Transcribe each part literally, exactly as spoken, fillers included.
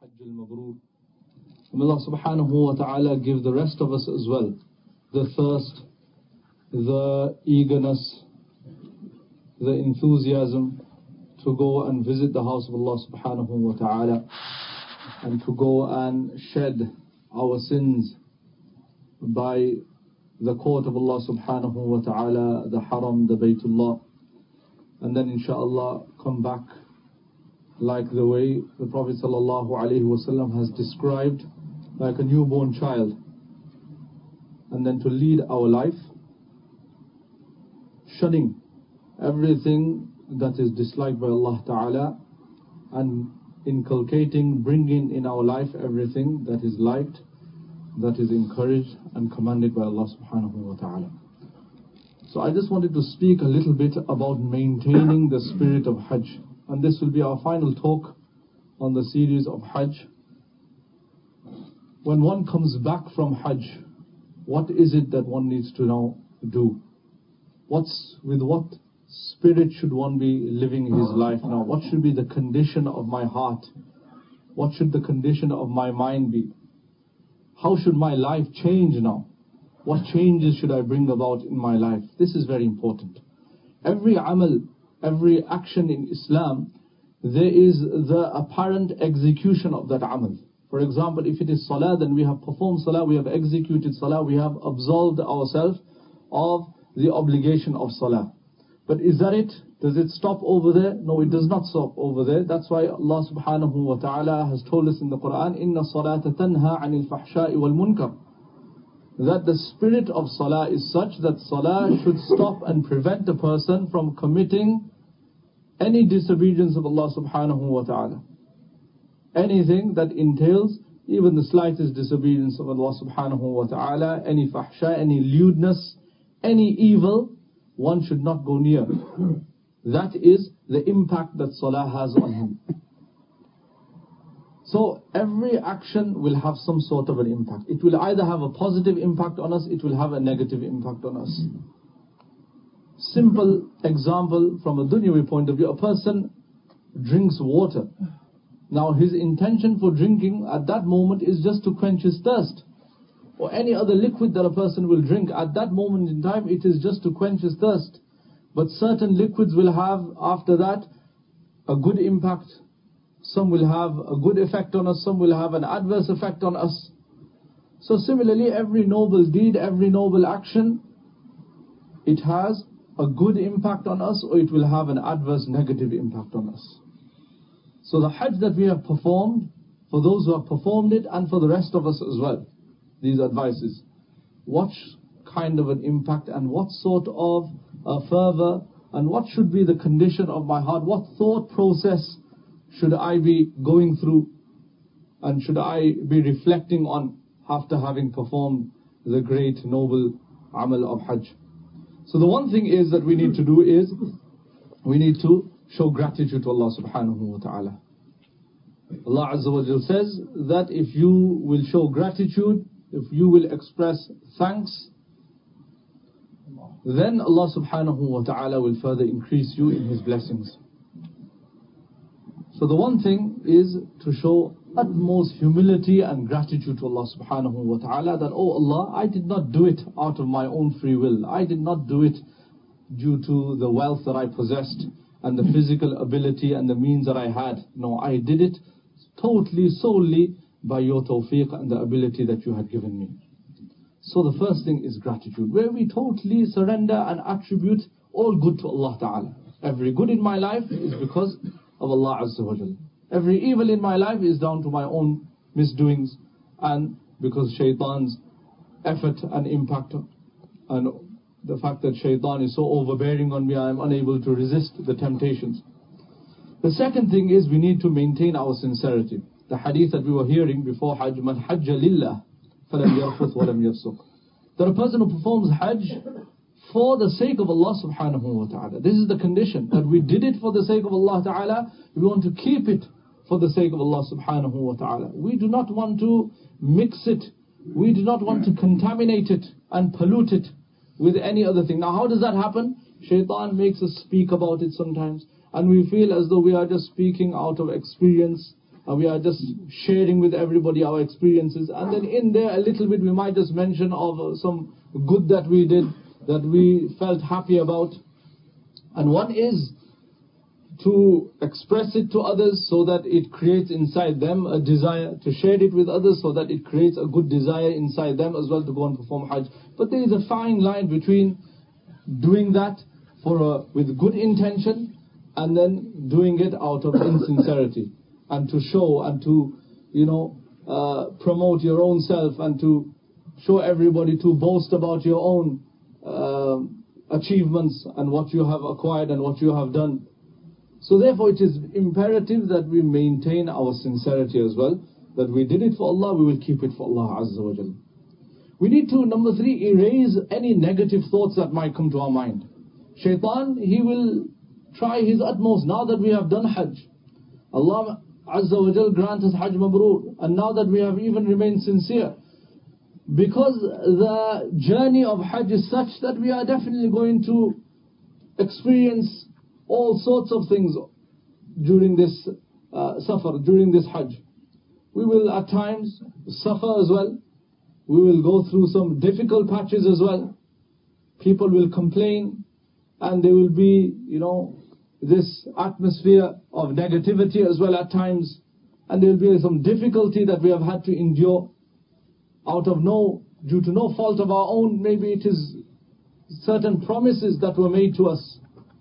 Hajj al-Mabrur. May Allah subhanahu wa ta'ala give the rest of us as well the thirst, the eagerness, the enthusiasm to go and visit the house of Allah subhanahu wa ta'ala and to go and shed our sins by the court of Allah subhanahu wa ta'ala, the haram, the Baytullah, and then inshaAllah come back like the way the Prophet sallallahu alaihi wasallam has described, like a newborn child, and then to lead our life shunning everything that is disliked by Allah ta'ala and inculcating, bringing in our life everything that is liked, that is encouraged and commanded by Allah subhanahu wa ta'ala. So I just wanted to speak a little bit about maintaining the spirit of Hajj, and this will be our final talk on the series of Hajj. When one comes back from Hajj, what is it that one needs to now do? What's with what spirit should one be living his life now? What should be the condition of my heart? What should the condition of my mind be? How should my life change now? What changes should I bring about in my life? This is very important. Every amal, every action in Islam, there is the apparent execution of that amal. For example, if it is salah, then we have performed salah, we have executed salah, we have absolved ourselves of the obligation of salah. But is that it? Does it stop over there? No, it does not stop over there. That's why Allah subhanahu wa ta'ala has told us in the Quran, إِنَّ الصَّلَاةَ تَنْهَا عَنِ الْفَحْشَاءِ وَالْمُنْكَرِ, that the spirit of salah is such that salah should stop and prevent a person from committing any disobedience of Allah subhanahu wa ta'ala. Anything that entails even the slightest disobedience of Allah subhanahu wa ta'ala, any fahsha, any lewdness, any evil, one should not go near. That is the impact that salah has on him. So every action will have some sort of an impact. It will either have a positive impact on us, it will have a negative impact on us. Simple example from a dunyawi point of view, a person drinks water. Now his intention for drinking at that moment is just to quench his thirst. Or any other liquid that a person will drink, at that moment in time it is just to quench his thirst. But certain liquids will have after that a good impact. Some will have a good effect on us, some will have an adverse effect on us. So similarly, every noble deed, every noble action, it has a good impact on us or it will have an adverse negative impact on us. So the Hajj that we have performed, for those who have performed it and for the rest of us as well, these advices, what kind of an impact and what sort of a fervor and what should be the condition of my heart, what thought process should I be going through and should I be reflecting on after having performed the great noble amal of Hajj. So the one thing is that we need to do is we need to show gratitude to Allah subhanahu wa ta'ala. Allah Azza wa Jal says that if you will show gratitude, if you will express thanks, then Allah subhanahu wa ta'ala will further increase you in His blessings. So the one thing is to show utmost humility and gratitude to Allah subhanahu wa ta'ala, that, oh Allah, I did not do it out of my own free will. I did not do it due to the wealth that I possessed and the physical ability and the means that I had. No, I did it totally, solely by your tawfiq and the ability that you had given me. So the first thing is gratitude, where we totally surrender and attribute all good to Allah ta'ala. Every good in my life is because of Allah Azza wa Jal. Every evil in my life is down to my own misdoings and because shaitan's effort and impact and the fact that shaitan is so overbearing on me, I am unable to resist the temptations. The second thing is we need to maintain our sincerity. The hadith that we were hearing before Hajj, man hajja lillah falam yarfuth walam yafsuq, that a person who performs Hajj for the sake of Allah subhanahu wa ta'ala, this is the condition, that we did it for the sake of Allah ta'ala, we want to keep it for the sake of Allah subhanahu wa ta'ala. We do not want to mix it, we do not want to contaminate it and pollute it with any other thing. Now how does that happen? Shaitan makes us speak about it sometimes, and we feel as though we are just speaking out of experience and we are just sharing with everybody our experiences, and then in there a little bit we might just mention of uh, some good that we did, that we felt happy about. And one is to express it to others so that it creates inside them a desire, to share it with others so that it creates a good desire inside them as well to go and perform Hajj. But there is a fine line between doing that for a, with good intention and then doing it out of insincerity, and to show and to, you know, uh, promote your own self and to show everybody, to boast about your own uh, achievements and what you have acquired and what you have done. So therefore it is imperative that we maintain our sincerity as well, that we did it for Allah, we will keep it for Allah Azza wa Jal. We need to, number three, erase any negative thoughts that might come to our mind. Shaitan, he will try his utmost. Now that we have done Hajj, Allah Azza wa Jal grant us Hajj Mabrur, and now that we have even remained sincere, because the journey of Hajj is such that we are definitely going to experience all sorts of things during this uh, safar, during this Hajj. We will at times suffer as well. We will go through some difficult patches as well. People will complain, and there will be, you know, this atmosphere of negativity as well at times, and there will be some difficulty that we have had to endure out of no, due to no fault of our own. Maybe it is certain promises that were made to us,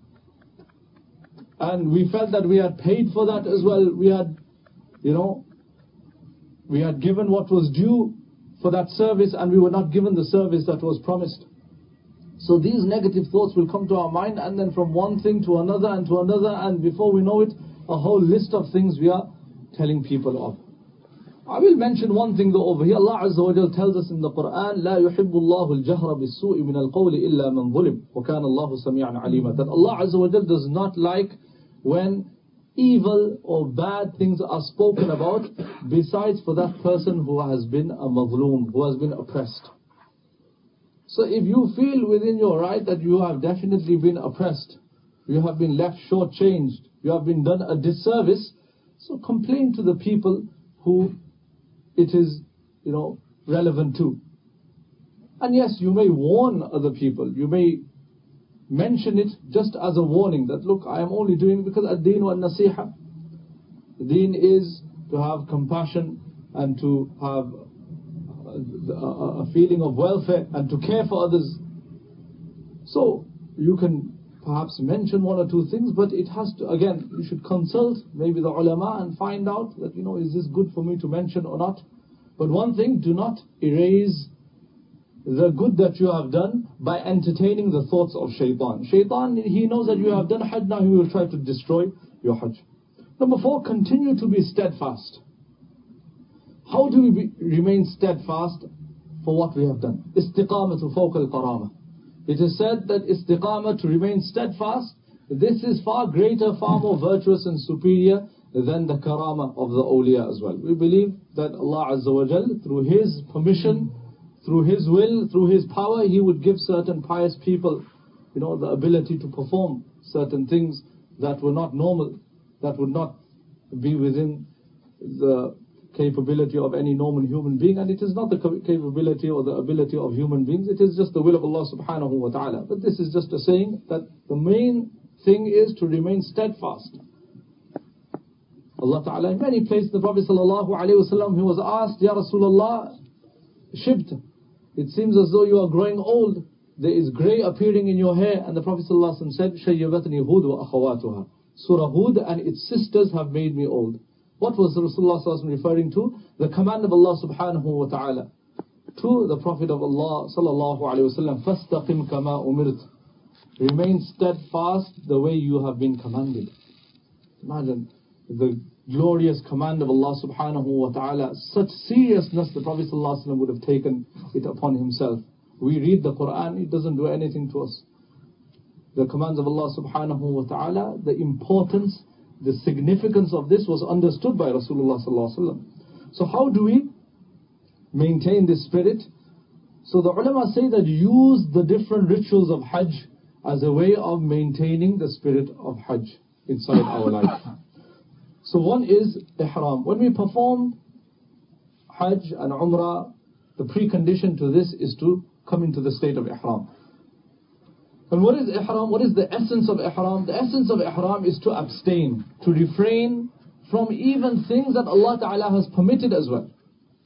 and we felt that we had paid for that as well. We had, you know, we had given what was due for that service, and we were not given the service that was promised. So these negative thoughts will come to our mind, and then from one thing to another and to another, and before we know it, a whole list of things we are telling people of. I will mention one thing though over here. Allah Azza wa Jal tells us in the Quran, لا يحب الله الجهر بالسوء من القول إلا من ظلم وكان الله سميعا عليما. That Allah Azza wa Jal does not like when evil or bad things are spoken about, besides for that person who has been a mazloom, who has been oppressed. So if you feel within your right that you have definitely been oppressed, you have been left shortchanged, you have been done a disservice, so complain to the people who it is, you know, relevant to. And yes, you may warn other people, you may mention it just as a warning, that look, I am only doing it because ad-deen wa nasiha. The deen is to have compassion and to have a feeling of welfare and to care for others. So you can perhaps mention one or two things, but it has to, again, you should consult maybe the ulama and find out that, you know, is this good for me to mention or not. But one thing, do not erase the good that you have done by entertaining the thoughts of shaitan. Shaitan, he knows that you have done Hajj, now he will try to destroy your Hajj. Number four, continue to be steadfast. How do we be, remain steadfast for what we have done? Istiqamatu fawqa al-qarama. It is said that istiqamah, to remain steadfast, this is far greater, far more virtuous and superior than the karama of the awliya as well. We believe that Allah Azza wa Jal, through His permission, through His will, through His power, He would give certain pious people, you know, the ability to perform certain things that were not normal, that would not be within the capability of any normal human being. And it is not the capability or the ability of human beings, it is just the will of Allah subhanahu wa ta'ala. But this is just a saying that the main thing is to remain steadfast. Allah ta'ala in many places, the Prophet sallallahu alayhi wa sallam, he was asked, Ya Rasulullah, shibt, it seems as though you are growing old, there is grey appearing in your hair. And the Prophet sallallahu alayhi wa sallam said, Shayyabatni Hud wa akhawatuha. Surah Hud and its sisters have made me old. What was Rasulullah sallallahu alayhi wa sallam referring to? The command of Allah subhanahu wa ta'ala to the Prophet of Allah sallallahu alayhi wa sallam, Fastaqim kama umirt. Remain steadfast the way you have been commanded. Imagine the glorious command of Allah subhanahu wa ta'ala, such seriousness the Prophet sallallahu alaihi wasallam would have taken it upon himself. We read the Quran, it doesn't do anything to us. The commands of Allah subhanahu wa ta'ala, the importance, the significance of this was understood by Rasulullah sallallahu alaihi wasallam. So how do we maintain this spirit? So the ulama say that use the different rituals of Hajj as a way of maintaining the spirit of Hajj inside our life. So one is ihram. When we perform Hajj and Umrah, the precondition to this is to come into the state of ihram. And what is ihram? What is the essence of ihram? The essence of ihram is to abstain, to refrain from even things that Allah Ta'ala has permitted as well.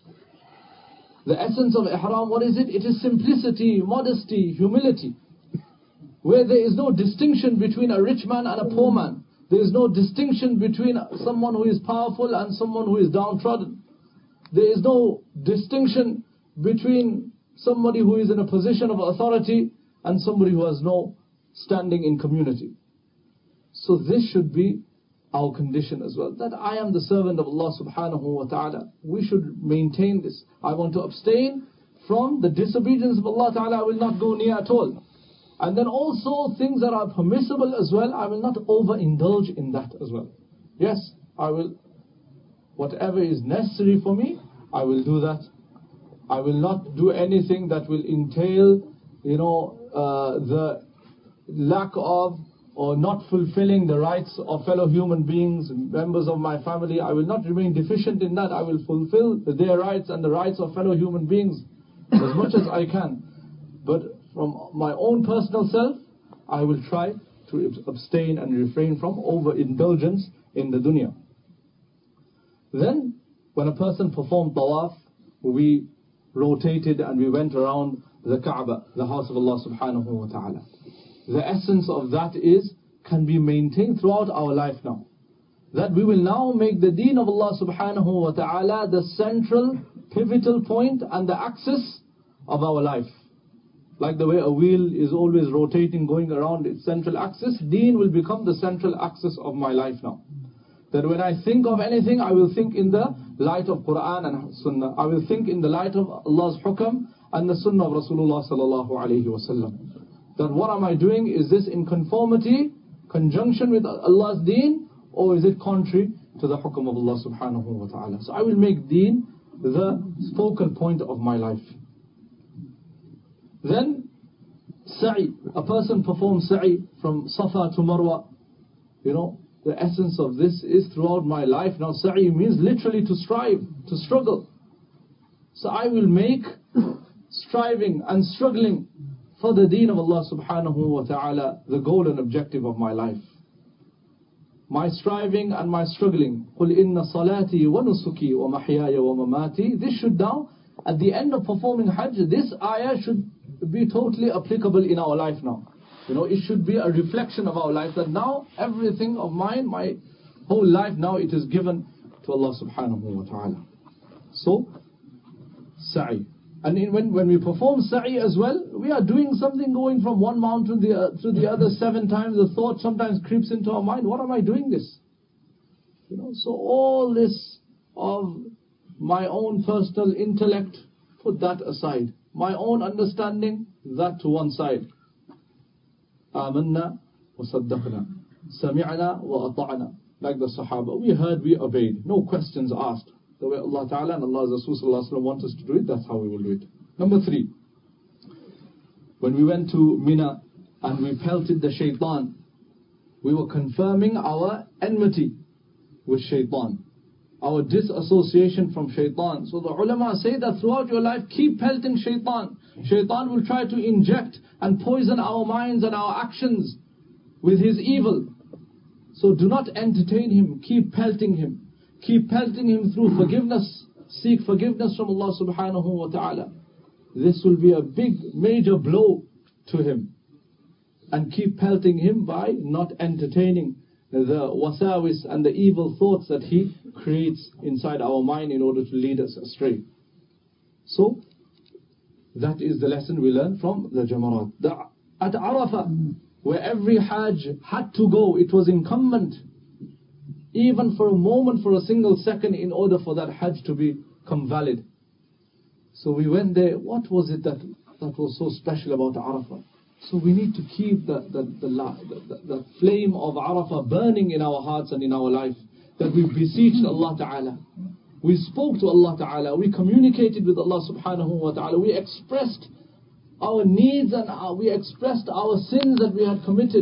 The essence of ihram, what is it? It is simplicity, modesty, humility. Where there is no distinction between a rich man and a poor man. There is no distinction between someone who is powerful and someone who is downtrodden. There is no distinction between somebody who is in a position of authority and somebody who has no standing in community. So this should be our condition as well. That I am the servant of Allah subhanahu wa ta'ala. We should maintain this. I want to abstain from the disobedience of Allah ta'ala. I will not go near at all. And then also things that are permissible as well, I will not overindulge in that as well. Yes, I will, whatever is necessary for me, I will do that. I will not do anything that will entail, you know, uh, the lack of or not fulfilling the rights of fellow human beings, members of my family. I will not remain deficient in that. I will fulfill their rights and the rights of fellow human beings as much as I can. But from my own personal self, I will try to abstain and refrain from overindulgence in the dunya. Then, when a person performed tawaf, we rotated and we went around the Kaaba, the house of Allah subhanahu wa ta'ala. The essence of that is, can be maintained throughout our life now. That we will now make the deen of Allah subhanahu wa ta'ala the central, pivotal point and the axis of our life. Like the way a wheel is always rotating, going around its central axis, deen will become the central axis of my life now. That when I think of anything, I will think in the light of Quran and Sunnah. I will think in the light of Allah's hukam and the Sunnah of Rasulullah sallallahu alayhi wa sallam. That what am I doing? Is this in conformity, conjunction with Allah's deen, or is it contrary to the hukam of Allah subhanahu wa ta'ala? So I will make deen the focal point of my life. Then, sa'i. A person performs sa'i from Safa to Marwa. You know, the essence of this is throughout my life. Now, sa'i means literally to strive, to struggle. So I will make striving and struggling for the deen of Allah subhanahu wa ta'ala the goal and objective of my life. My striving and my struggling. قُلْ إِنَّ صَلَاتِي وَنُسُكِي وَمَحْيَايَ وَمَمَاتِي. This should now, at the end of performing Hajj, this ayah should be totally applicable in our life now. You know, it should be a reflection of our life, that now everything of mine, my whole life now, it is given to Allah subhanahu wa ta'ala. So, sa'i. And in, when, when we perform sa'i as well, we are doing something, going from one mountain to the, uh, to the other seven times. The thought sometimes creeps into our mind, what am I doing this? You know, so all this of my own personal intellect, put that aside. My own understanding, that to one side. آمنا وصدقنا سمعنا وأطعنا. Like the Sahaba, we heard, we obeyed. No questions asked. The way Allah Ta'ala and Allah's Rasul Sallallahu Alaihi Wasallam want us to do it, that's how we will do it. Number three. When we went to Mina and we pelted the shaitan, we were confirming our enmity with shaitan. Our disassociation from shaitan. So the ulama say that throughout your life, keep pelting shaitan. Shaitan will try to inject and poison our minds and our actions with his evil. So do not entertain him. Keep pelting him. Keep pelting him through forgiveness. Seek forgiveness from Allah subhanahu wa ta'ala. This will be a big, major blow to him. And keep pelting him by not entertaining the wasawis and the evil thoughts that he creates inside our mind in order to lead us astray. So, that is the lesson we learn from the Jamarat. The, at Arafah, where every Hajj had to go, it was incumbent, even for a moment, for a single second, in order for that Hajj to become valid. So we went there. What was it that, that was so special about Arafah? So we need to keep the, the, the, the, the flame of Arafah burning in our hearts and in our life. That we beseeched Allah Ta'ala. We spoke to Allah Ta'ala. We communicated with Allah Subhanahu wa Ta'ala. We expressed our needs and our, we expressed our sins that we had committed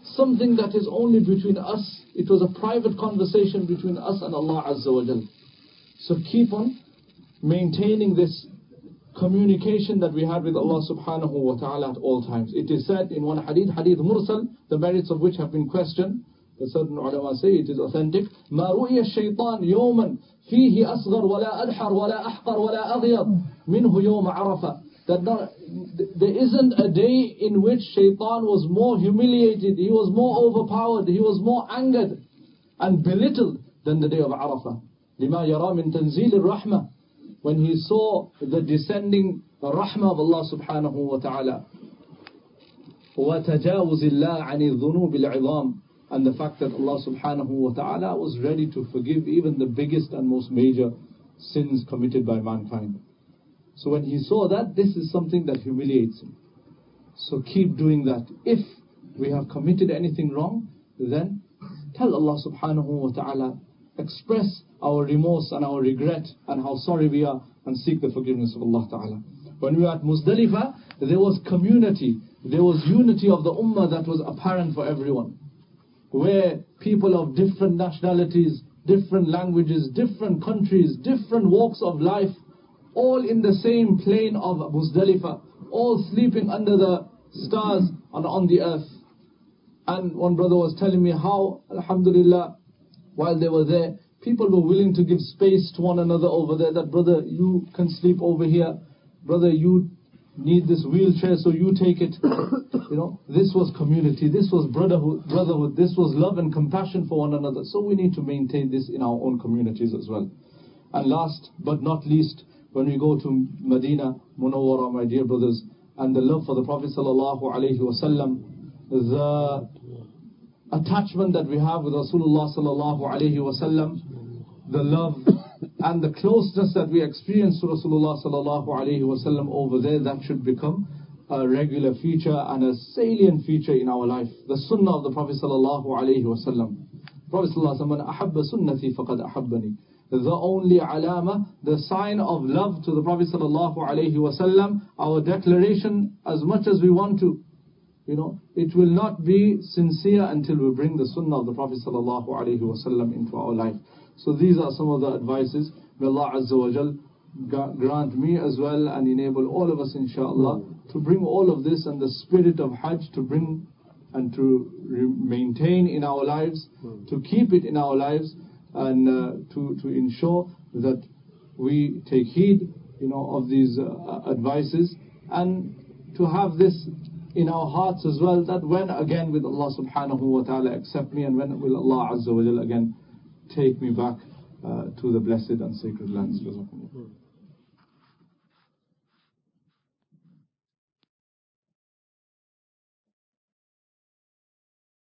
something that is only between us. It was a private conversation between us and Allah Azza wa Jal. So keep on maintaining this communication that we had with Allah subhanahu wa ta'ala at all times. It is said in one hadith, hadith mursal, the merits of which have been questioned, but certain ulama say it is authentic. مَا رُؤِيَ الشَّيْطَانِ يَوْمًا فِيهِ أَصْغَرْ وَلَا أَدْحَرْ وَلَا أَحْقَرْ وَلَا أَغْيَرْ مِنْهُ يَوْمَ عَرَفَةٍ. That not, there isn't a day in which shaitan was more humiliated, he was more overpowered, he was more angered and belittled than the day of Arafah. لِمَا يَرَى مِنْ تَنزِيلِ الرَّحْمَةِ. When he saw the descending rahmah of Allah subhanahu wa ta'ala. وَتَجَاوُزِ اللَّهِ عَنِ الذُّنُوبِ الْعِظَامِ. And the fact that Allah subhanahu wa ta'ala was ready to forgive even the biggest and most major sins committed by mankind. So when he saw that, this is something that humiliates him. So keep doing that. If we have committed anything wrong, then tell Allah subhanahu wa ta'ala, express our remorse and our regret and how sorry we are, and seek the forgiveness of Allah ta'ala. When we were at Muzdalifah, there was community, there was unity of the ummah that was apparent for everyone, where people of different nationalities, different languages, different countries, different walks of life, all in the same plane of Muzdalifah, all sleeping under the stars and on the earth. And one brother was telling me how, alhamdulillah, while they were there, people were willing to give space to one another over there, that brother, you can sleep over here, brother, you need this wheelchair, so you take it. You know, this was community, this was brotherhood, brotherhood, this was love and compassion for one another. So we need to maintain this in our own communities as well. And last but not least, when we go to Medina Munawwara, my dear brothers, and the love for the Prophet sallallahu alaihi wasallam, the attachment that we have with Rasulullah sallallahu alaihi wasallam, the love and the closeness that we experience to Rasulullah sallallahu alaihi wasallam over there, that should become a regular feature and a salient feature in our life. The sunnah of the Prophet sallallahu alaihi wasallam. Prophet sallallahu alaihi wasallam, ahabba sunnati faqad ahabbani. The only alama, the sign of love to the Prophet sallallahu alaihi wasallam, our declaration, as much as we want to, you know, it will not be sincere until we bring the sunnah of the Prophet sallallahu alaihi wasallam into our life. So these are some of the advices. May Allah Azza wa Jal grant me as well and enable all of us, inshaAllah, to bring all of this and the spirit of Hajj to bring and to maintain in our lives, to keep it in our lives, and uh, to, to ensure that we take heed, you know, of these uh, advices, and to have this in our hearts as well, that when again will Allah subhanahu wa ta'ala accept me, and when will Allah Azza wa Jal again take me back uh, to the blessed and sacred lands.